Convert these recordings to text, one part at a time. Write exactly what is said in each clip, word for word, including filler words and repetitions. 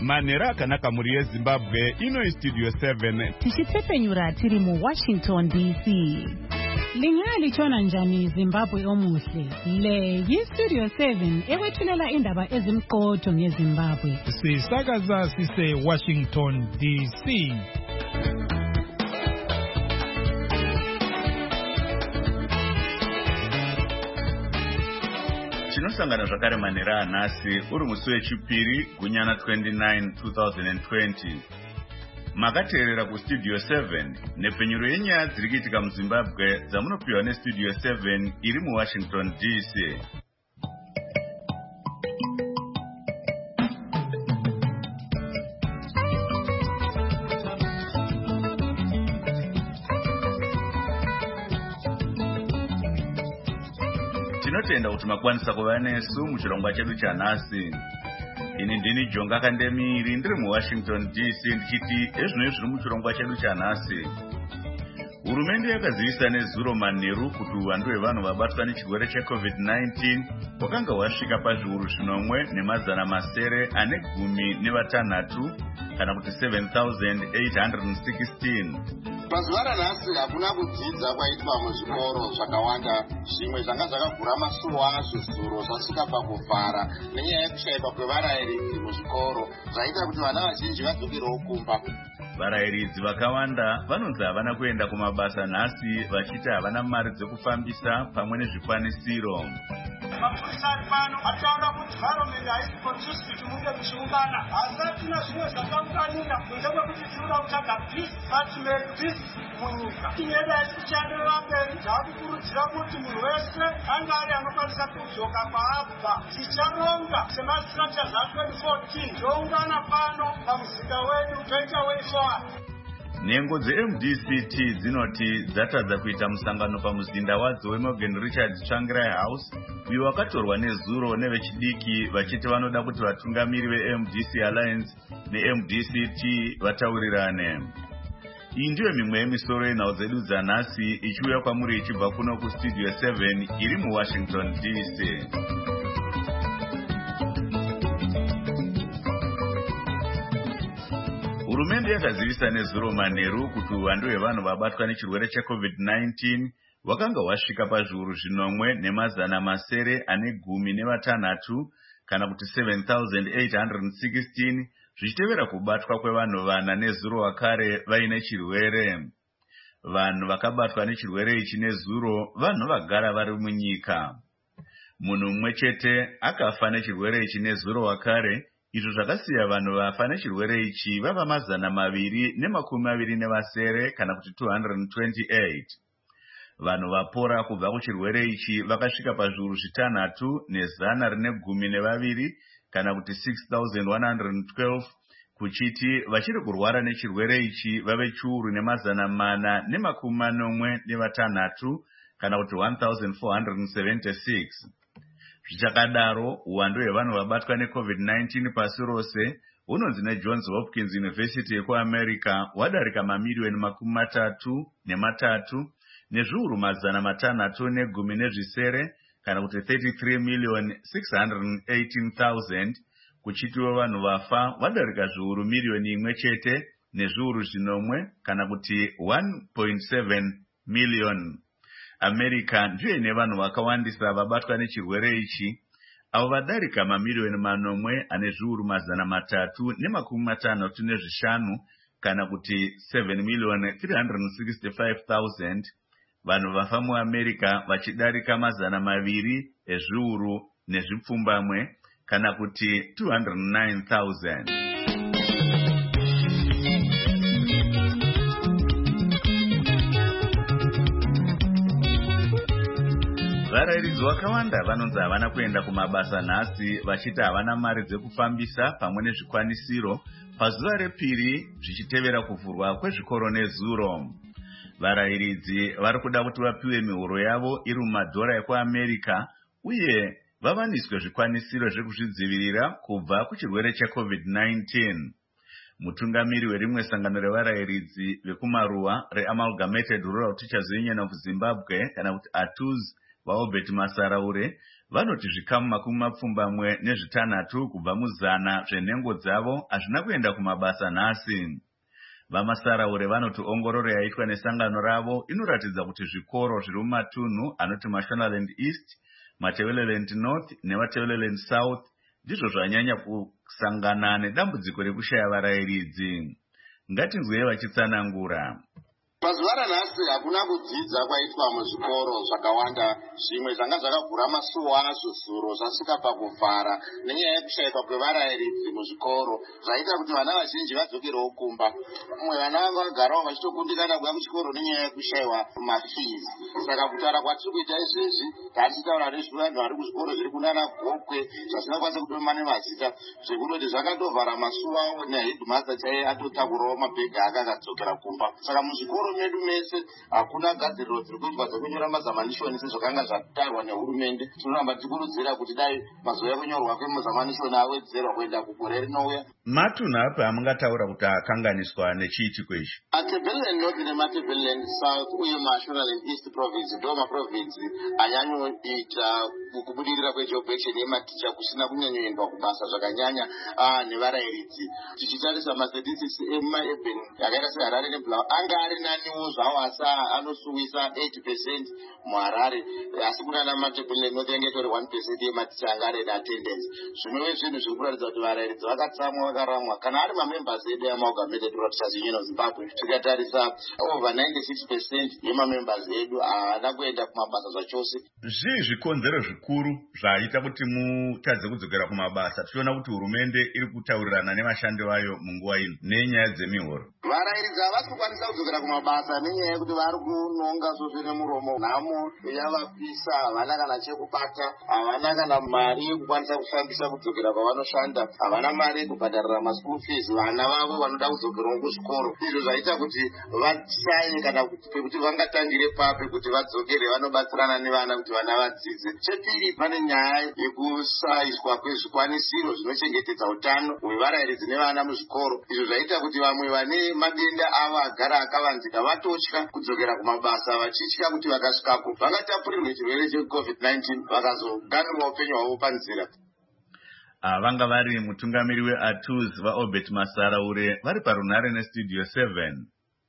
Manera akanaka muri yeZimbabwe ino Studio seven. Tichitepenyura tiri mu Washington D C. Lingali chona njani Zimbabwe omuhle. Le yi Studio seven ewethulela indaba ezimqotho ngeZimbabwe. Sisakaza sise Washington D C. Tinosangana zvakare Manera anhasi uri musi wechipiri gunyana twenty-nine two thousand twenty. Makateerera kuStudio seven nepenyuro yenyaya dziri kuitika muZimbabwe dzamunopiwa neStudio seven iri muWashington D C. Tinotenda kuti makwanisa kuva nesu muchirongwa chedu chanhasi. Ini ndini Jonga Kandemiri ndiri muWashington D C ndichiti ezvino zviri muchirongwa chedu chanhasi. Hurumende yakazivisa nezuro manheru kuti uwandu hwevanhu vabatwa nechirwere cheCovid nineteen wakanga wasvika pazviuru zvinomwe nemazana masere ane gumi nevatanhatu kana kuti seven thousand eight hundred sixteen. Pazuva ranhasi hakuna kudzidza kwaitwa muzvikoro zvakawanda. Zvimwe zvanga zvakavhura masuo azvo zuro zvasvika pakuvhara nenyaya yekushaipa kwevarayiridzi muzvikoro zvaita kuti vana vazhinji vadzokerewo kumba. Varayiridzi vakawanda vanonzi havana kuenda kumabasa nhasi vachiti havana mari dzekufambisa pamwe nezvikwanisiro. Mapurisa ari pano ataura kuti environment haisi conducive kuti munge muchiungana. Asi hatina zvimwe zvakaunganira kunze kwekuti tinoda kutsvaga peace but make peace munyika. Tinyeda tichienderera mberi taakukurudzira kuti munhu wese anga ari anokwanisa kudzoka kwaabva. Ticharonga semastructures atwenty fourteen toungana pano pamusika wedu toita way forward. Nhengo dze-M D C T dzinoti dzatadza kuita musangano pamuzinda wadzo weMorgan Richards Tsvangirai House uyo wakatorwa nezuro nevechidiki vachiti vanoda kuti vatungamiri ve-M D C Alliance ne-M D C T vataurirane. Iyi ndiyo mimwe yemisoro yenhau dzedu dzanhasi ichiuya kwamuri ichibva kuno kuStudio seven iri muWashington D C. Hurumende yakazivisa nezuro manheru kuti uwandu hwevanhu vabatwa nechirwere cheCovid nineteen wakanga wasvika pazviuru zvinomwe nemazana masere ane gumi nevatanhatu kana kuti seven thousand eight hundred sixteen zvichitevera kubatwa kwevanhu vana nezuro wakare vaine chirwere. Vanhu vakabatwa nechirwere ichi nezuro vanhu vagara vari munyika. Munhu mumwe chete akafa nechirwere ichi nezuro wakare, izvo zvakasiya vanhu vafa nechirwere ichi vava mazana maviri nemakumi maviri nevasere kana kuti two hundred twenty-eight. Vanhu vapora kubva kuchirwere ichi vakasvika pazviuru zvitanhatu nezana rine gumi nevaviri kana kuti six thousand one hundred twelve, kuchiti vachiri kurwara nechirwere ichi vave chiuru nemazana mana nemakumi manomwe nevatanhatu kana kuti one thousand four hundred seventy-six. Zvichakadaro, uwandu hwevanhu vabatwa neCovid nineteen pasi rose unonzi neJohns Hopkins University yekuAmerica wadarika mamiliyoni makumi matatu nematatu nezviuru mazana matanhatu negumi nezvisere kana kuti thirty-three million six hundred eighteen thousand, kuchitiwo vanhu vafa vadarika zviuru miliyoni imwe chete nezviuru zvinomwe kana kuti one point seven million. America ndiyo ine vanhu vakawandisa vabatwa nechirwere ichi, avo vadarika mamiliyoni manomwe ane zviuru mazana matatu nemakumi matanhatu nezvishanu kana kuti seven million three hundred sixty-five thousand. Vanhu vafa muAmerica vachidarika mazana maviri ezviuru nezvipfumbamwe kana kuti two hundred nine thousand. Varayiridzi vakawanda vanonzi havana kuenda kumabasa nhasi vachiti havana mari dzekufambisa pamwe nezvikwanisiro pazuva repiri zvichitevera kuvhurwa kwezvikoro nezuro. Varayiridzi vari kuda kuti vapiwe mihoro yavo iri mumadhora ekuAmerica uye vavaniswe zvikwanisiro zvekuzvidzivirira kubva kuchirwere cheCovid nineteen. Mutungamiri werimwe sangano revarayiridzi vekumaruwa reAmalgamated Rural Teachers Union of Zimbabwe kana kuti A T U Z vaObert Masaraure vanoti zvikamu makumi mapfumbamwe nezvitanhatu kubva muzana zvenhengo dzavo hazvina kuenda kumabasa nhasi. VaMasaraure vanoti ongororo yaitwa nesangano ravo inoratidza kuti zvikoro zviri mumatunhu anoti Mashonaland East, Matebeleland North neMatebeleland South ndizvo zvanyanya kusangana nedambudziko rekushaya varayiridzi. Ngatinzwei vachitsanangura. Mazuva ranhasi hakuna kudzidza kwaitwa muzvikoro zvakawanda. Zvimwe zvanga zvakavhura masuo azvo suro zvasvika pakuvhara nenyaya yekushayikwa kwevarayiridzi muzvikoro zvaita kuti vana vazhinji vadzokerewo kumba. Mumwe vana vanga vagarawo vachitokundikana kuuya kuchikoro nenyaya yekushayiwa mafees. Saka kutaura kwatiri kuita izvezvi tatichitaura nezvevanhu vari kuzvikoro zviri kunana Gokwe zvasinakwanisa kutoma nemazita zvekutoti zvakatovhara masuo avo nehedmaster chaiye atotakurawo mabhegi ake akadzokera kumba. Saka muzvikoro medu mese hakuna gadziriro dziri kuitwa dzekunyora mazamanishoni sezvakanga zvatarwa nehurumende. Tinoramba tichikurudzira kuti dai mazuva ekunyorwa kwemazamanishoni awedzerwa kuenda kugore rinouya. Matunhu api amungataura kuti akanganiswa nechiitiko ichi? Matebeleland North neMatebeleland South uye Mashonaland East province ndo maprovinsi anyanyoita kubudirira kwejobbation yematicha kusina kunyanyoendwa kubasa zvakanyanya nevarayiridzi. Tichitarisa mastatistics emumaurban yakaita seHarare neBulawayo anga ari naniwo zvawo asi anosuwisa eight percent muHarare, asi kunana Matebeleland North yange itori one percent yematicha anga ari attendance. Zvinove zvinhu zviri kuratidza kuti varayiridzi vakatsamwa vakaramwa kana ari mamembers edu yeAmalgamated Teachers Union of Zimbabwe. Tikatarisa over ninety-six percent yemamembers edu haana kuenda kumabasa zvachose. Zvii zvikonzero zvikuru zvaita kuti mutadze kudzokera kumabasa? Tichiona kuti hurumende iri kutaurirana nevashandi vayo munguva ino nenyaya dzemihoro. Varayiridzi havasi kukwanisa kudzokera kumabasa nenyaya yekuti vari kunonga zvozvene muromo. Nhamo yavapisa, havana kana chekubata, havana kana mari yekukwanisa kufambisa kudzokera kwavanoshanda, havana mari yekubhadharira maschool fees vana vavo vanoda kudzokerawo kuzvikoro. Izvo zvaita kuti vashaye kana pekuti vangatangire pape kuti vadzokere vanobatsirana nevana kuti vana vadzidze. Chepiri pane nyaya yekusaiswa kwezvikwanisiro zvinochengetedza utano hwevarayiridzi nevana muzvikoro. Izvo zvaita kuti vamwe vane madenda avo agara akavanzika vatotya kudzokera kumabasa vachitya kuti vakasvikako vangatapurirwe chirwere checovid nineteen vakazoganirwa upenyu hwavo panzira. Vanga vari mutungamiri weA T U S vaObert Masaraure vari parunhare nestudio seven.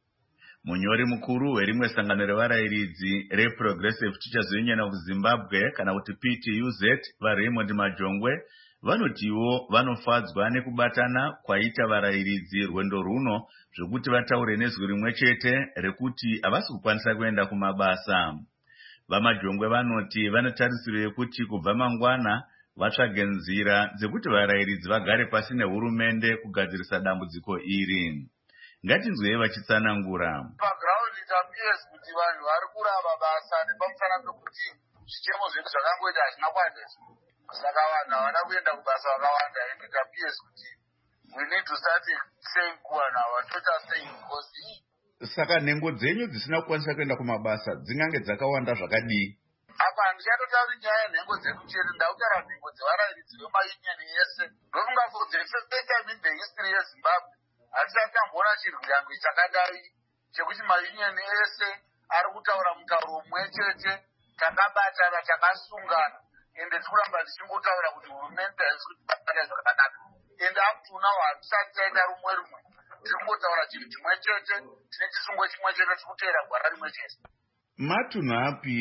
Munyori mukuru werimwe sangano revarayiridzi reProgressive Teachers Union of Zimbabwe kana kuti P T U Z vaRaymond Majongwe vanotiwo vanofadzwa nekubatana kwaita varayiridzi rwendo runo zvekuti vataure nezwi rimwe chete rekuti havasi kukwanisa kuenda kumabasa. VaMajongwe vanoti vanotarisirwa yekuti kubva mangwana vatsvage nzira dzekuti varayiridzi vagare pasi nehurumende kugadzirisa dambudziko iri. Ngatinzwei vachitsanangura. Background itapiyes kuti vanhu vari kurava basa nepamusana pekuti zvichemo zvedu zvakangoita hazvina kuandeswa. Saka vanhu havana kuenda kubasa vakawanda and it appears kuti we need to start saying kuwana our total saying because saka nhengo dzenyu dzisina kukwanisa kuenda kumabasa dzingange dzakawanda zvakadii? Apa ndichatotaura nyaya yenhengo dzedu chete, ndakutaura nhengo dzevarayiridzi vemayunioni yese. Ndofunga kuti the first time in the history yeZimbabwe hatisati tamboona chirwirangwe chakadai chekuti mayunioni ese ari kutaura mutauro umwe chete, takabatana, takasungana, ende tikuramba tichingotaura kuti hurumende haisi kutibata zvakanaka. And up to now hatisati taita rumwe rumwe, tiri kungotaura chinhu chimwe chete, tine chisungo chimwe chete, tiri kuteera gwara rimwe chete. Matunhu api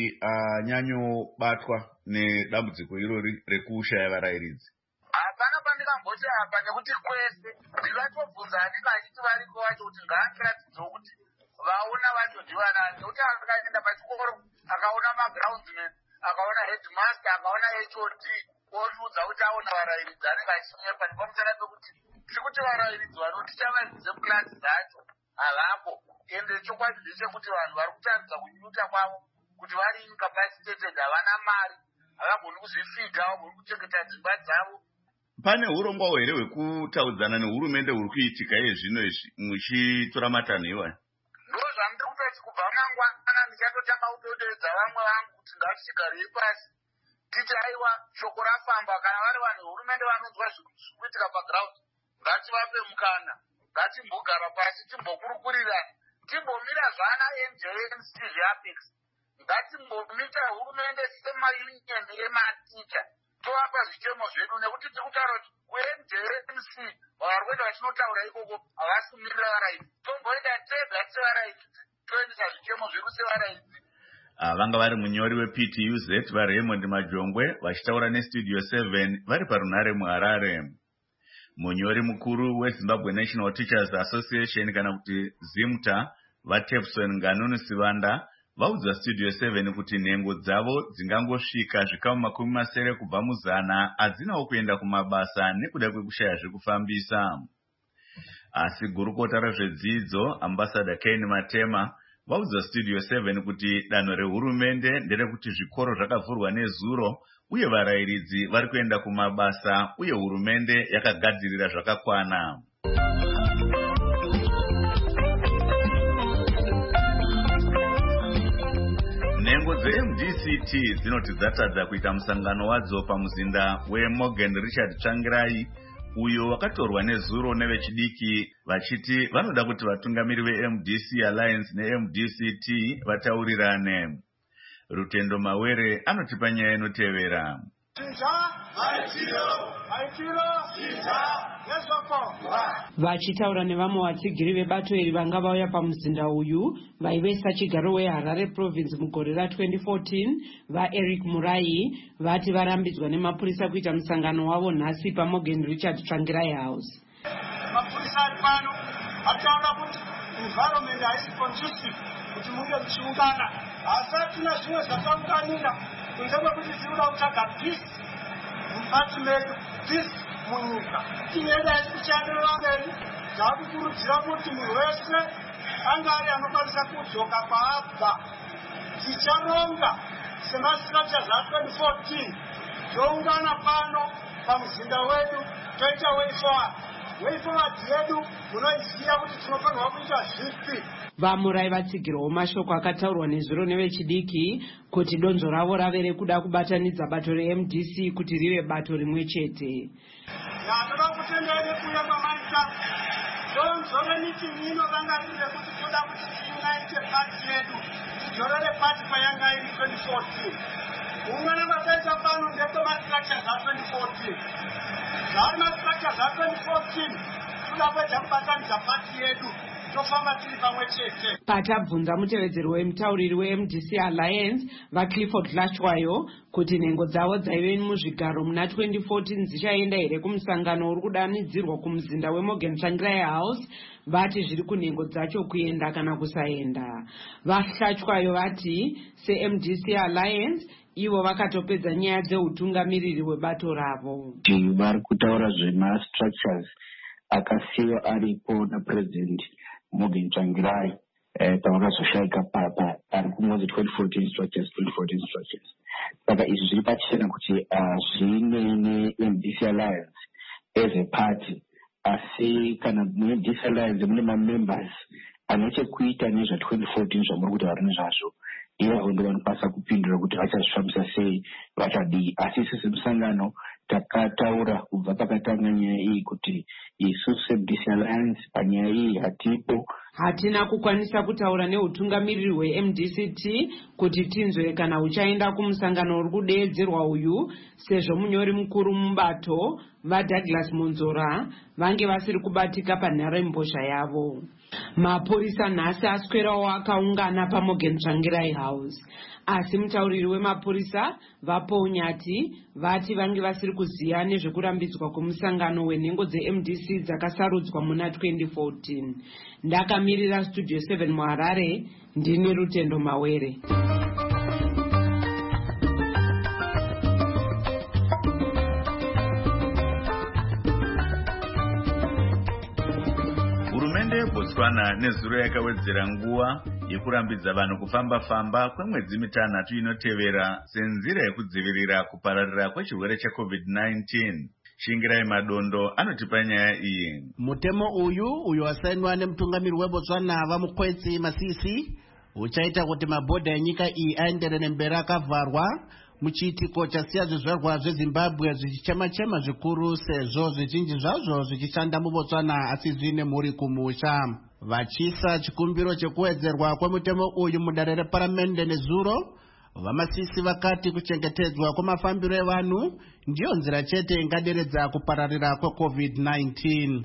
anyanyobatwa nedambudziko irori rekushaya varayiridzi? Hapana pandingamboti apa nekuti kwese ndingatobvunza anenge achiti variko vacho kuti ngaandiratidzewo kuti vaona vatodhivana nekuti akaenda pachikoro akaona magroundsman akaona headmaster akaona H O D otiudza kuti aona varayiridzi anenge achinyepa nepamusana pekuti tiri kuti varayiridzi vanoticha vadzidze klasi dzacho havapo. Ende chokwadi ndechekuti vanhu vari kutaridza kunyuta kwavo kuti vari incapacitated, havana mari, havagoni kuzvifidha, havagoni kuchengeta dzimba dzavo. Pane urongwa here hwekutaudzana nehurumende huri kuitika yezvino izvi muchitora matanho iwayo? Ndo zvandiri kutoti kubva mangwana ndichatotanga kutoderedza vamwe vangu kuti ngatichigarei pasi titi aiwa shoko rafamba, kana vari vanhu hurumende vanonzwa zviri kuitika paground ngativape mukana, ngatimbogara pasi timbokurukurirana, timbomira zvana N J N C zveApex ngatimbomita hurumende semayunioni ematicha tovapa zvichemo zvedu, nekuti tiri kutaura kuti kuN J M C varwendo vachinotaura ikoko havasumirira varaidzi. Tomboenda tega sevaraidzi toendesa zvichemo zvedu sevaraidzi. Vanga vari munyori we P T U Z vaRaymond Majongwe vachitaura neStudio seven vari parunare muHarare. Munyori mukuru weZimbabwe National Teachers Association kana kuti ZIMTA vaTepson Nganunu Sivanda vaudza Studio seven kuti nhengo dzavo dzingangosvika zvikamu makumi masere kubva muzana hadzinawo kuenda kumabasa nekuda kwekushaya zvekufambisa. Asi gurukota rezvedzidzo Ambassador Ken Matema vaudza Studio seven kuti danho rehurumende nderekuti zvikoro zvakavhurwa nezuro uye varairidzi vari kuenda kumabasa uye hurumende yakagadzirira zvakakwana. Nhengo dze-M D C T dzinoti dzatadza kuita musangano wadzo pamuzinda weMorgan Richard Tsvangirai uyo wakatorwa nezuro nevechidiki vachiti vanoda kuti vatungamiri ve-M D C Alliance ne-M D C T vataurirane. Rutendo Mawere anotipa nyaya inotevera. Vachitaura nevamwe vatsigiri vebato iri vanga vauya pamuzinda uyu vaivesa chigaro weHarare Province mugore ra twenty fourteen vaEric Murai vati varambidzwa nemapurisa kuita musangano wavo nhasi paMorgan Richard Tsvangirai House. Mapurisa ari pano ataura kuti environment haisi conducive kuti munge muchiungana, asi hatina zvimwe zvataunganira kunze kwekuti tinoda kutsvaga peace mubati medu, peace munyika. Tinoenda isi kuchandirira mberi, taakukurudzira kuti munhu wese anga ari anokwanisa kudzoka kwaabva. Ticharonga semastructures a twenty fourteen toungana pano pamuzinda wedu toita way forward. Way forward yedu munoiziva kuti tinofanirwa kuita zvipi. Vamurai vatsigirawo mashoko akataurwa nezuro nevechidiki kuti donzvo ravo rave rekuda kubatanidza bato re-M D C kuti rive bato rimwe chete. Toda kutendera nekuuya kwamaita donzvo remitin'i inovanga riri rekuti toda kuti tiunite pati yedu tidzorere pati payanga iri twenty fourteen. Ungana mataita pano ndekwemastructures a twenty fourteen. Zvari mastructures a twenty fourteen toda kuedza kubatanidza pati yedu. Patabvunza mutevedzeri wemutauriri we-M D C Alliance vaClifford Hlashwayo kuti nhengo dzavo dzaive muzvigaro muna twenty fourteen dzichaenda here kumusangano uri kudanidzirwa kumuzinda weMorgan Tsvangirai House, vati zviri kunhengo dzacho kuenda kana kusaenda. VaHlashwayo vati se-M D C Alliance ivo vakatopedza nyaya dzeutungamiriri webato ravo. Vari kutaura zvemastructures akasiyiwa aripo naPresident Morgan Tsvangirai pavakazoshaika papa ari kungozi twenty fourteen structures twenty fourteen structures. Saka izvi zviri pachena kuti zvine ne-M D C Alliance as a party, asi kana mune-M D C Alliance mune ma-members anechekuita nezva twenty fourteen zvamuri kuti vari nezvazvo, ivavo ndo vanokwanisa kupindura kuti vachazvifambisa sei, vachadii. Asi isusu semusangano takataura kubva pakatanga nyaya iyi kuti isusu M D C Alliance panyaya iyi hatipo. Hatina kukwanisa kutaura neutungamiriri we-M D C T kuti tinzwe kana uchaenda kumusangano uri kudeedzerwa uyu, sezvo munyori mukuru mubato vaDouglas Monzora vange vasiri kubatika panharembozha yavo. Mapurisa nhasi aswerawo akaungana paMorgan Tsvangirai House, asi mutauriri wemapurisa vaPonyati vati vange vasiri kuziva nezvekurambidzwa kwemusangano wenhengo dze-M D C dzakasarudzwa muna twenty fourteen. Ndakamirira Studio seven muHarare, ndini Rutendo Mawere. Hurumende yeBotswana nezuro yakawedzera nguva yekurambidza vanhu kufamba-famba kwemwedzi mitanhatu inotevera senzira yekudzivirira kupararira kwechirwere cheCovid nineteen. Shingirai Madondo anotipa nyaya iyi. Mutemo uyu uyo wasainwa nemutungamiri weBotswana vaMukwetsi Masisi uchaita kuti mabhodha enyika iyi aenderere mberi akavharwa muchiitiko chasiya zvizvarwa zveZimbabwe zvichichema-chema zvikuru sezvo zvizhinji zvazvo zvichishanda muBotswana asi zvine mhuri kumusha. vachisa chikumbiro chekuwedzerwa kwemutemo uyu mudare reparamende nezuro. Vamasisi vakati kuchengetedzwa kwemafambiro evanhu ndiyo nzira chete ingaderedza kupararira kwecovid nineteen.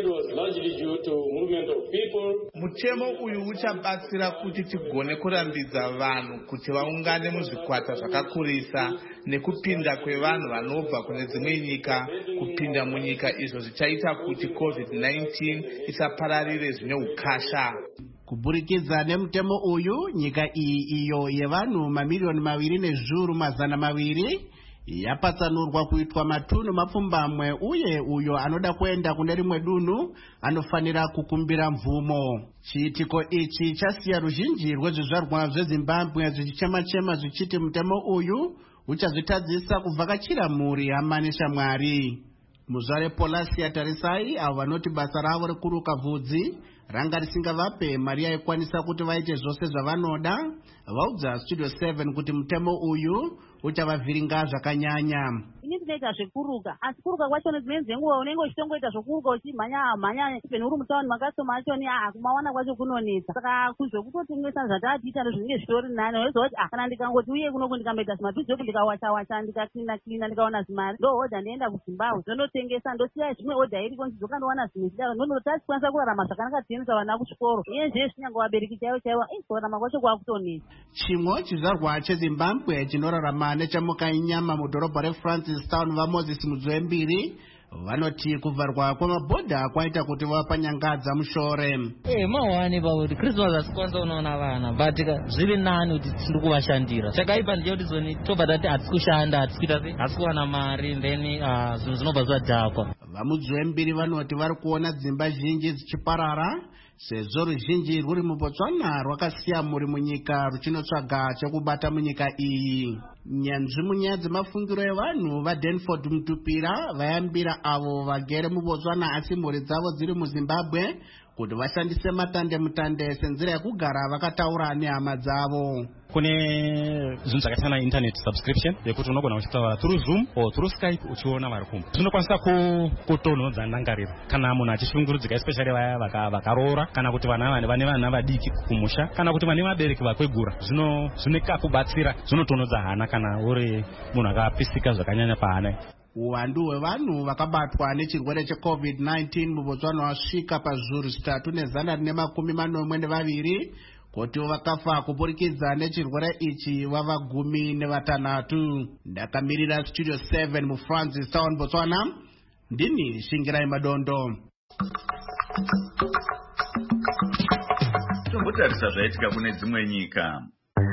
Mutemo uyu uchabatsira kuti tigone kurambidza vanhu kuti vaungane muzvikwata zvakakurisa nekupinda kwevanhu vanobva kune dzimwe nyika kupinda munyika, izvo zvichaita kuti covid nineteen isapararire zvine ukasha. Kuburikidza nemutemo uyu, nyika iyi iyo yevanhu mamiliyoni maviri nezviuru mazana maviri yapatsanurwa kuitwa matunhu mapfumbamwe, uye uyo anoda kuenda kune rimwe dunhu anofanira kukumbira mvumo. Chiitiko ichi chasiya ruzhinji rwezvizvarwa zveZimbabwe zvichichema-chema zvichiti mutemo uyu uchazvitadzisa kuvhakachira mhuri hama neshamwari. Muzvare Polasi yatarisai avo vanoti basa ravo rekuruka vhudzi ranga risingavape mari yaikwanisa kuti vaite zvose zvavanoda, vaudza Studio seven kuti mutemo uyu uchavavhiringa zvakanyanya. Ini ndinoita zvekuruka, asi kuruka kwacho nedzimweni dzenguva unenge uchitongoita zvokuruka uchimhanya mhanya peni uri mutauni makasoma achoni ah kumawana kwacho kunonetsa. Saka kuzvekutotengesa zvatatiita ndozvinenge zvitori nani, unoziva kuti ah kana ndikangoti uye kunoku ndikamboita zimabhizopu ndikawacha wacha ndikaklina klina ndikaona zimari ndo hodha ndienda kuZimbabwe ndonotengesa ndosiya zvimwe hodha iriko ndidzoka ndowana zvimwe zvidaro ndonoti tikwanisa kurarama zvakanaka tiendesa vana kuchikoro. Iye zveshe nyangwe vabereki chaivo chaivo eh kurarama kwacho kwakutonetsa. Chimwe chizvarwa cheZimbabwe chinorarama nechamukayinyama mudhorobha reFrancistown vaMoses Mudzwembiri vanoti kuvharwa kwemabhodha kwaita kuti vapanyangadza mushore. Eh mawani pakuti Christmas asikwanisa unoona vana but zviri nani kuti tiri kuvashandira. Chakaipa ndechekuti zoni tobva tati hatisi kushanda, hatisi kuita sei, hatisi kuwana mari, then zvinhu zvinobva zvadhakwa. VaMudzwembiri vanoti vari kuona dzimba zhinji dzichiparara sezvo ruzhinji rwuri muBotswana rwakasiya mhuri munyika ruchinotsvaga chekubata munyika iyi. Nyanzvi munyaya dzemafungiro evanhu vaDenford Mutupira vayambira avo vagere muBotswana asi mhuri dzavo dziri muZimbabwe kuti vashandise matande mutande senzira yekugara vakataura nehama dzavo. Kune zvinhu zvakasiyana internet subscription yekuti unogona uchitaura through Zoom or through Skype uchiona vari kumba. Zvinokwanisa kutonhodza ndangariro kana munhu achishungurudzika, especially vaya vakaroora kana kuti vana vane vana vadiki kumusha kana kuti vane vabereki vakwegura. Zvino zvinekakubatsira, zvinotonhodza hana kana uri munhu akapisika zvakanyanya pahana. Uwandu hwevanhu vakabatwa nechirwere checovid nineteen muBotswana wasvika pazviuru zvitatu nezana rine makumi manomwe nevaviri, kuti vakafa kuburikidza nechirwere ichi vava gumi nevatanhatu. Ndakamirira Studio seven muFrancistown, Botswana, ndini Shingirai Madondo. Tombotarisa zvaitika kune dzimwe nyika.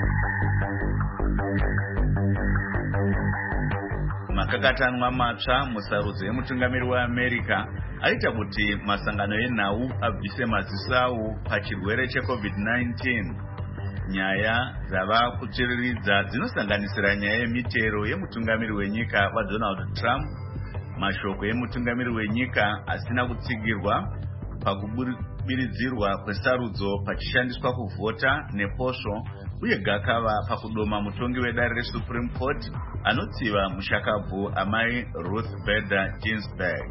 Makakatanwa matsva musarudzo yemutungamiri weAmerica aita kuti masangano enhau abvise maziso awo pachirwere checovid nineteen. Nyaya dzava kutsviriridza dzinosanganisira nyaya yemitero yemutungamiri wenyika vaDonald Trump, mashoko emutungamiri wenyika asina kutsigirwa pakubiridzirwa kwesarudzo pachishandiswa kuvhota neposvo, uye gakava pakudoma mutongi wedare reSupreme Court anotsiva mushakabvu amai Ruth Bader Ginsburg.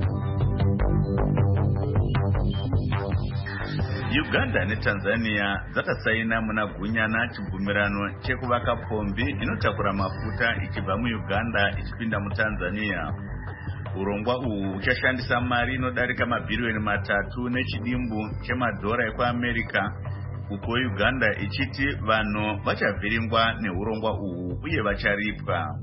Uganda neTanzania dzakasaina muna gunyana chibvumirano chekuvaka pombi inotakura mafuta ichibva muUganda ichipinda muTanzania. Urongwa uhu uchashandisa mari inodarika mabhiriyoni matatu nechidimbu chemadhora ekuAmerica, uko Uganda ichiti vanhu vachavhiringwa neurongwa uhu uye vacharipwa.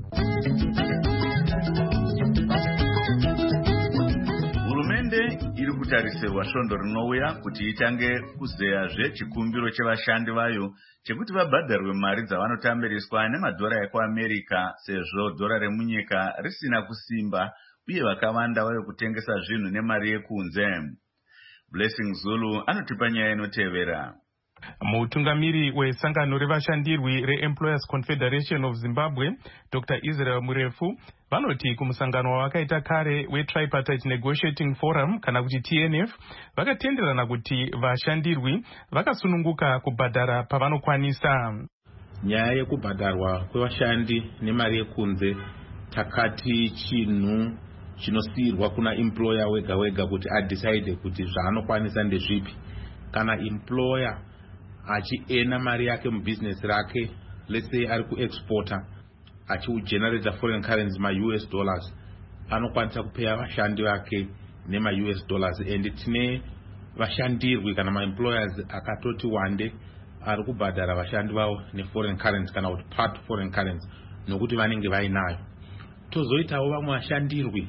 Hurumende iri kutarisirwa svondo rinouya kuti itange kuzeyazve chikumbiro chevashandi vayo chekuti vabhadharwe mari dzavanotambiriswa nemadhora ekuAmerica, sezvo dhora remunyika risina kusimba uye vakawanda vayo kutengesa zvinhu nemari yekunze. Blessing Zulu anotipa nyaya inotevera. Mutungamiri wesangano revashandirwi reEmployers Confederation of Zimbabwe, Doctor Israel Murefu, vanoti kumusangano wakaita kare weTripartite Negotiating Forum kana kuti T N F vakatenderana kuti vashandirwi vakasununguka kubhadhara pavanokwanisa. Nyaya yekubhadharwa kwevashandi nemari yekunze takati chinhu chinosiyirwa kuna employer wega wega kuti adecide kuti zvaanokwanisa ndezvipi. kana employer achiena mari yake mubusiness rake, let's say ari kuexporta achiugenerate foreign currency ma-U S dollars, anokwanisa kupeya vashandi vake nema-U S dollars. And tine vashandirwi kana ma-employers akatoti wande ari kubhadhara vashandi vavo ne-foreign currency kana kuti part foreign currency nokuti vanenge vainayo. Tozoitawo vamwe vashandirwi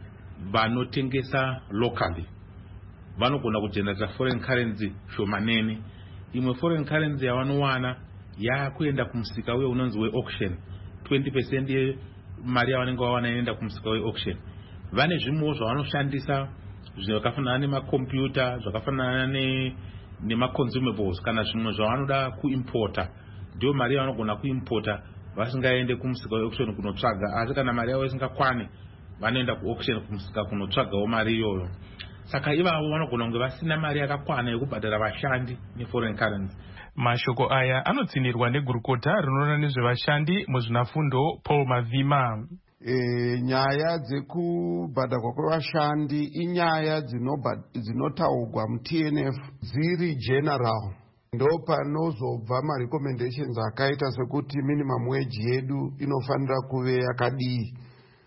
vanotengesa locally, vanogona kugenerata foreign currency shomanene. Imwe foreign currency yavanowana yakuenda kumusika uye unonzi we-auction, twenty percent yemari yavanenge vawana inoenda kumusika we-auction. Vane zvimwewo zvavanoshandisa zvakafanana nemakombiyuta, zvakafanana nema-consumables kana zvimwe zvavanoda kuimporta, ndio mari yavanogona kuimporta vasingaende kumusika we-auction kunotsvaga. Asi kana mari yavo isingakwane, vanoenda ku-auction kumusika kunotsvagawo mari iyoyo. Saka ivavo vanogona kunge vasina mari yakakwana yekubhadhara vashandi ne-foreign currency. Mashoko aya anotsinirwa negurukota rinoona nezvevashandi muzvinafundo Paul Mavima. E, nyaya dzekubhadharwa kwevashandi inyaya dzinotaurwa mu-T N F dziri general. Ndo panozobva ma-recommendations akaita sekuti minimum wage yedu inofanira kuve yakadii.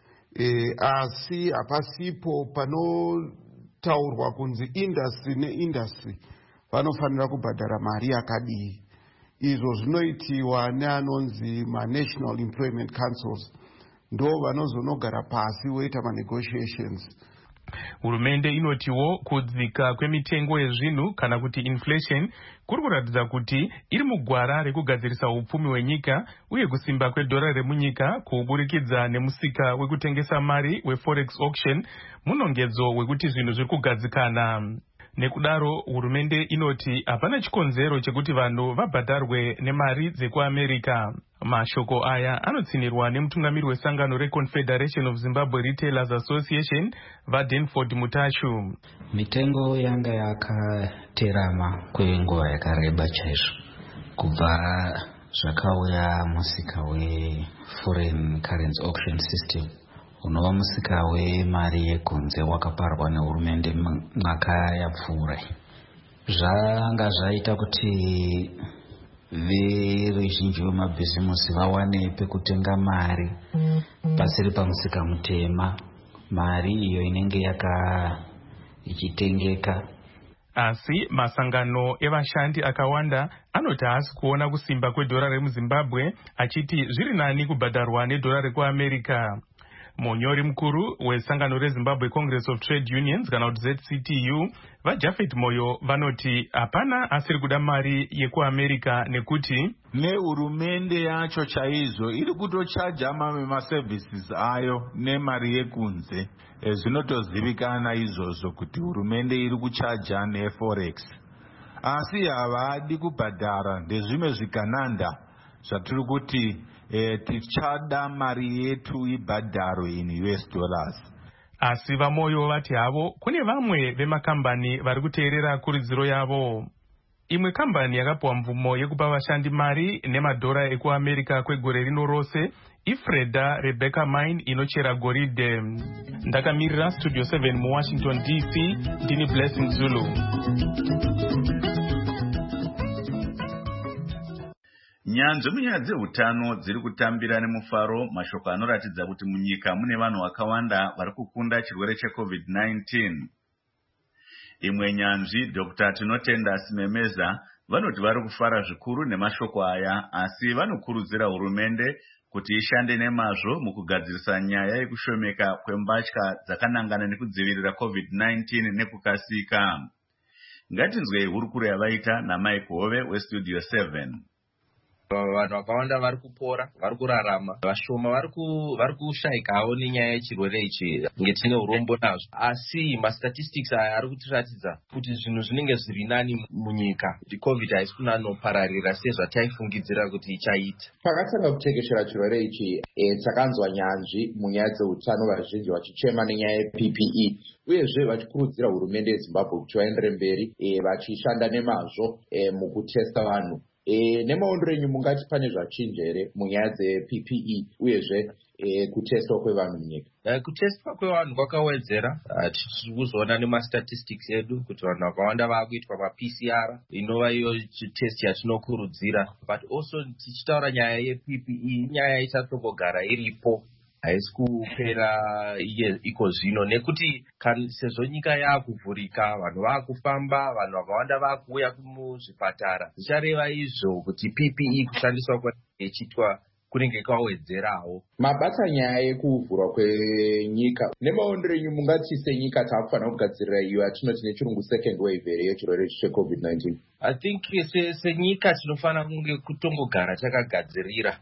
E, asi hapasipo panotaurwa kunzi industry neindustry vanofanira kubhadhara mari yakadii. Izvo zvinoitiwa neanonzi ma-National Employment Councils, ndo vanozonogara pasi woita ma-negotiations. Hurumende inotiwo kudzika kwemitengo yezvinhu kana kuti inflation kuri kuratidza kuti iri mugwara rekugadzirisa upfumi hwenyika uye kusimba kwedhora remunyika kuburikidza nemusika wekutengesa mari we-forex auction, munongedzo wekuti zvinhu zviri kugadzikana. Nekudaro hurumende inoti hapana chikonzero chekuti vanhu vabhadharwe nemari dzekuAmerica. Mashoko aya anotsinirwa nemutungamiri wesangano reConfederation of Zimbabwe Retailers Association vaDenford Mutashu. Mitengo yanga yakaterama kwenguva yakareba chaizvo kubva zvakauya musika we-foreign currency auction system unova musika wemari yekunze wakaparwa nehurumende mwaka yapfuura. Zvanga zvaita kuti veruzhinji vemabhizimusi vawane pekutenga mari pasiri pamusika mutema, mari iyo inenge yaka ichitengeka. Asi masangano evashandi akawanda anoti haasi kuona kusimba kwedhora remuZimbabwe, achiti zviri nani kubhadharwa nedhora rekuAmerica. Munyori mukuru wesangano reZimbabwe Congress of Trade Unions kana kuti Z C T U vaJafet Moyo vanoti hapana asiri kuda mari yekuAmerica nekuti nehurumende yacho chaizvo iri kutochaja mamwe maservices ayo nemari yekunze. E, zvinotozivikana izvozvo kuti hurumende iri kuchaja neforex, asi havadi kubhadhara ndezvimwe zvigananda zvatiri kuti E, tichada mari yetu ibhadharwe in U S dollars. Asi vaMoyo vati havo kune vamwe vemakambani vari kuteerera kurudziro yavo. Imwe kambani yakapiwa mvumo yekupa vashandi mari nemadhora ekuAmerica kwegore rino rose iFreda Rebecca Mine inochera goridhe. Ndakamirira Studio seven muWashington D C, ndini Blessing Zulu. Nyanzvi munyaya dzeutano dziri kutambira nemufaro, mashoko anoratidza kuti munyika mune vanhu vakawanda vari kukunda chirwere cheCovid nineteen. Imwe nyanzvi Doctor Tinotenda Simemeza vanoti vari kufara zvikuru nemashoko aya, asi vanokurudzira hurumende kuti ishande nemazvo mukugadzirisa nyaya yekushomeka kwembatya dzakanangana nekudzivirira COVID nineteen nekukasika. Ngatinzwei hurukuro yavaita naMike Hove weStudio seven. Vanhu vakawanda vari kupora, vari kurarama, vashoma vari kushayikawo nenyaya yechirwere ichi ngetine urombo nazvo. Asi mastatistics aya ari kutiratidza kuti zvinhu zvinenge zviri nani munyika, kuti COVID haisi kunanopararira sezvataifungidzira kuti ichaita. Pakatanga kutekeshera chirwere ichi, takanzwa nyanzvi munyaya dzeutano vazhinji vachichema nenyaya yeP P E, uyezve vachikurudzira hurumende yeZimbabwe kuti vaendere mberi vachishanda nemazvo mukutesta vanhu e, nemaondero enyu mungati pane zvachinja here munyaya dze-P P E uyezve e, kutestwa kwevanhu munyika? Uh, kutestwa kwevanhu kwakawedzera. uh, tiri kuzoona nemastatistics edu kuti vanhu vakawanda vaakuitwa ma-P C R inova iyo test yatinokurudzira, but also tichitaura nyaya ye-P P E nyaya isatombogara iripo, haisi kupera iye iko zvino, nekuti sezvo nyika yaakuvhurika, vanhu vaakufamba, vanhu vakawanda vaakuuya kumuzvipatara, zvichareva izvo kuti P P E kushandiswa kwaichiitwa kunenge kwawedzerawo. Mabata nyaya yekuvhurwa kwenyika, nemaondero enyu mungati senyika taakufanira kugadzirira iyo yatinoti nechirungu second wave here yechirwere cheCovid nineteen? I think senyika tinofanira kunge kutongogara takagadzirira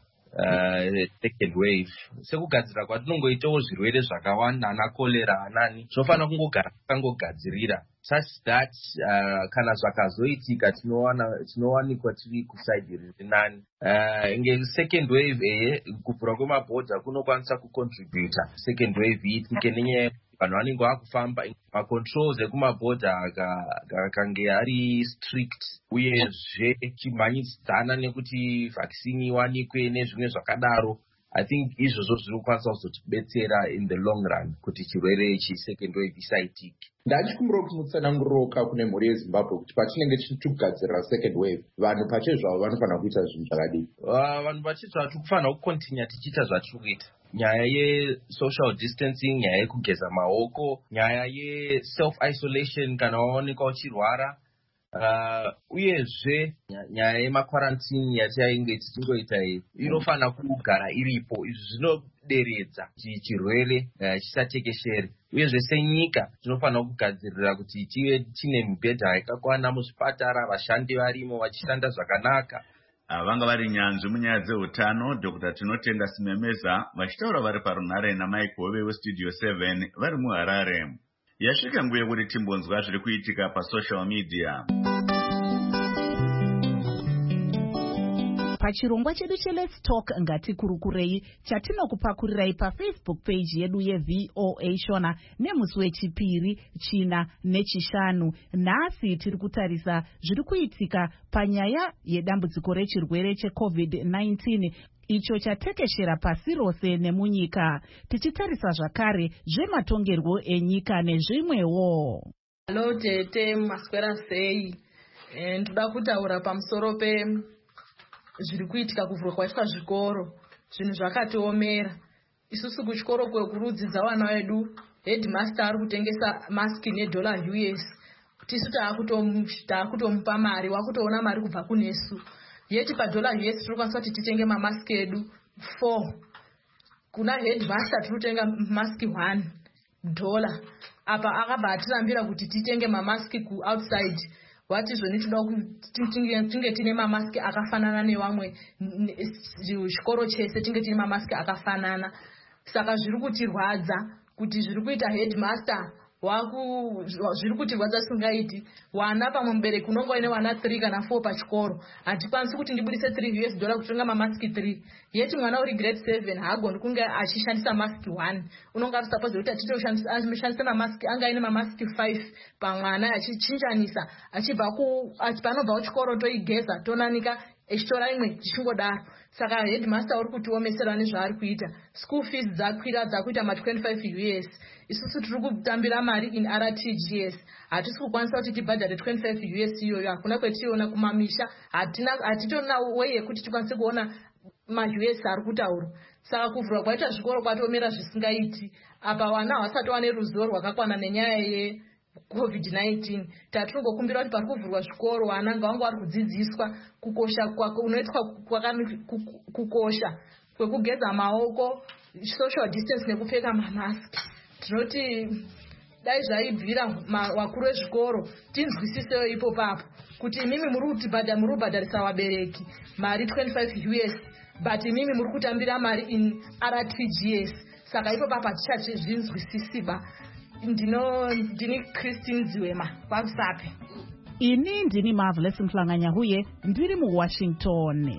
Uh, second wave, sekugadzira kwatinongoitawo zvirwere zvakawanda, ana kolera anani, tinofanira kungogara takangogadzirira such that uh, kana zvakazoitika tinowanikwa tiri kusaidi riri nani. Uh, nge second wave eye kuvhura kwemabhodha kunokwanisa kucontributa second wave iitike nenyaya vanhu vanenge vakufamba, macontrols ekumabhodha akange ari strict, uyezve chimhanyidzana nekuti vaccine iwanikwe nezvimwe zvakadaro. I think izvozvo zviri kukwanisa kuzotibetsera in the long run kuti chirwere ichi second wave isaitike. Ndachikumbira kuti mutsananguroka kune mhuri yeZimbabwe kuti patinenge tichiti kugadzirira second wave, vanhu pachezvavo vanofanira kuita zvinhu zvakadii? Uh, vanhu pachezvavo tikufanira kukontinya tichiita zvatiri kuita. Nyaya ye-social distancing, nyaya yekugeza maoko, nyaya ye-self-isolation kana waonekwa uchirwara, uh, uyezve nyaya yema-quarantine yatainge tichingoita iyi inofanira kugara iripo. Izvi zvinoderedza chirwere uh, chisatekeshere. Uyezve senyika tinofanira kugadzirira kuti tive tine mibhedha yakakwana muzvipatara, vashandi varimo vachishanda zvakanaka. Vanga vari nyanzvi munyaya dzeutano Doctor Tinotenda Simemeza vachitaura vari parunhare naMike Hove weStudio seven vari muHarare. Yasvika nguva yekuti timbonzwa zviri kuitika pasocial media. Pachirongwa chedu cheLet's Talk ngatikurukurei chatinokupakurirai paFacebook page yedu yeV O A Shona nemusi wechipiri, china nechishanu. Nhasi tiri kutarisa zviri kuitika panyaya yedambudziko rechirwere cheCovid nineteen icho chatekeshera pasi rose nemunyika, tichitarisa zvakare zvematongerwo enyika nezvimwewo. Hello tete, maswera sei? Ndoda kutaura pamusoro pe zviri kuitika kuvhurwa kwaitwa zvikoro. Zvinhu zvakatiomera. Isusu kuchikoro kwekurudzidza vana vedu, headmaster ari kutengesa maski nedollar U S. Tisu taakutomupa mari, wakutoona mari kubva kunesu. Yeti padollar U S tinokwanisa kuti titenge mamaski edu four. Kuna headmaster tinotenga maski one dollar. Apa akabva atirambira kuti titenge mamaski ku outside. Wati zvoni toda kuti tinge tine mamaski akafanana nevamwe, chikoro chese tinge tine mamaski akafanana. Saka zviri kutirwadza kuti zviri kuita headmaster waku zviri kutirwadza singaiti. Wana pamwe mubereki unonga uine wana three kana four pachikoro, hatikwanisi kuti ndibudise three U S dollar kutenga mamaski three. Yeti mwana uri grade seven haagoni kunge achishandisa maski one. Unonga ari supposed kuti atitoshandisa mamaski anga ine mamaski five pamwana achichinjanisa, achibva ku panobva kuchikoro toigeza tonanika echitora imwe tichingodaro. Saka headmaster uri kutiomesera nezvaari kuita. School fees dzakwira dzakuita ma twenty-five U S. Isusu tiri kutambira mari in R T G S. Hatisi kukwanisa kuti tibhadhare twenty-five U S iyoyo. Hakuna kwetiona kumamisha. Hatina hatitona way yekuti tikwanise kuona ma-U S ari kutaura. Saka kuvhurwa kwaita zvikoro kwatomera zvisingaiti. Apa vana havasati wane ruzivo rwakakwana nenyaya ye COVID nineteen. Tatinongokumbira kuti pari kuvhurwa zvikoro vana ngavange vari kudzidziswa kukosha kunoitwa kukosha kwekugeza maoko, social distance nekupfeka mamaski. Tinoti dai zvaibvira vakuru vezvikoro tinzwisisewo ipo papo kuti imimi muri kutibhadhara muri kubhadharisa vabereki mari twenty-five U S, but imimi muri kutambira mari in R T G S. Saka ipo papo hatichazvinzwisisiba. Ndino ndini Christine Ziwema parusape. Ini ndini Marvelous Mhlanganya huye ndiri muWashington.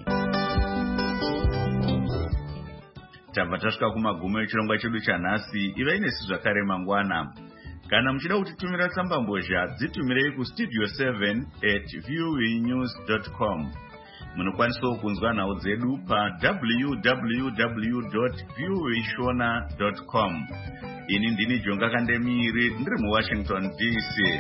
Tabva tasvika kumagumo echirongwa chedu chanhasi. Ivai nesu zvakare mangwana. Kana muchida kutitumira tsambambozha dzitumirei kustudio seven at voanews dot com. Munokwanisawo kunzwa nhau dzedu pa w w w dot voa shona dot com. Ini ndini Jonga Kandemiri ndiri muWashington D C.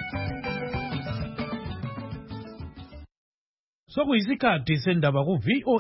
Sokuyisikhathi sendaba ku V O A